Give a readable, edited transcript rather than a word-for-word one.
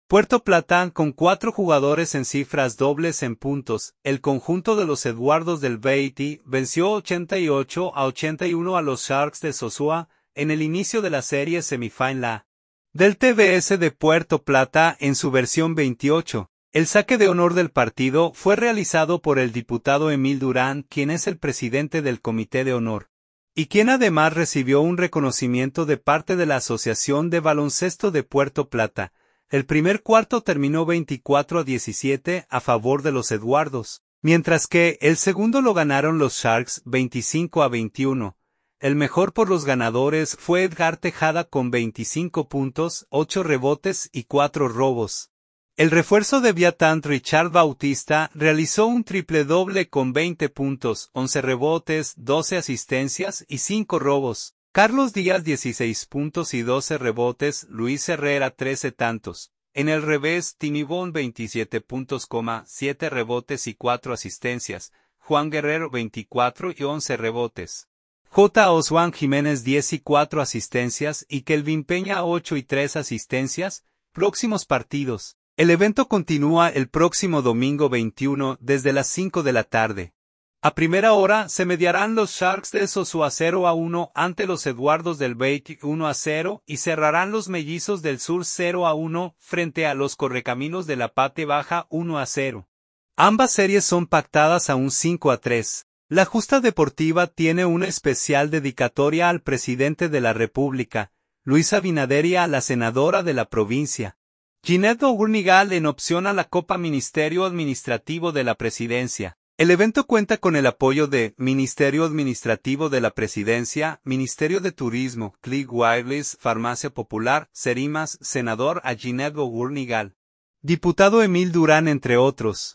Puerto Plata, con 4 jugadores en cifras dobles en puntos, el conjunto de los Eduardos del Beatty venció 88-81 a los Sharks de Sosúa en el inicio de la serie semifinal del TBS de Puerto Plata en su versión 28. El saque de honor del partido fue realizado por el diputado Emil Durán, quien es el presidente del Comité de Honor, y quien además recibió un reconocimiento de parte de la Asociación de Baloncesto de Puerto Plata. El primer cuarto terminó 24-17 a favor de los Eduardos, mientras que el segundo lo ganaron los Sharks 25-21. El mejor por los ganadores fue Edgar Tejada con 25 puntos, 8 rebotes y 4 robos. El refuerzo de Viatán Richard Bautista realizó un triple doble con 20 puntos, 11 rebotes, 12 asistencias y 5 robos. Carlos Díaz 16 puntos y 12 rebotes, Luis Herrera 13 tantos. En el revés, Timmy Bond 27 puntos, 7 rebotes y 4 asistencias. Juan Guerrero 24 y 11 rebotes. J. Oswan Jiménez 10 y 4 asistencias y Kelvin Peña 8 y 3 asistencias. Próximos partidos. El evento continúa el próximo domingo 21 desde las 5 de la tarde. A primera hora se mediarán los Sharks de Sosúa 0-1 ante los Eduardos del Beatty 1-0 y cerrarán los Mellizos del Sur 0-1 frente a los Correcaminos de la Parte Baja 1-0. Ambas series son pactadas a un 5-3. La Justa Deportiva tiene una especial dedicatoria al presidente de la República, Luis Abinader, y a la senadora de la provincia, Ginette O'Gurnigal, en opción a la Copa Ministerio Administrativo de la Presidencia. El evento cuenta con el apoyo de Ministerio Administrativo de la Presidencia, Ministerio de Turismo, Click Wireless, Farmacia Popular, Serimas, senador a Ginette O'Gurnigal, diputado Emil Durán, entre otros.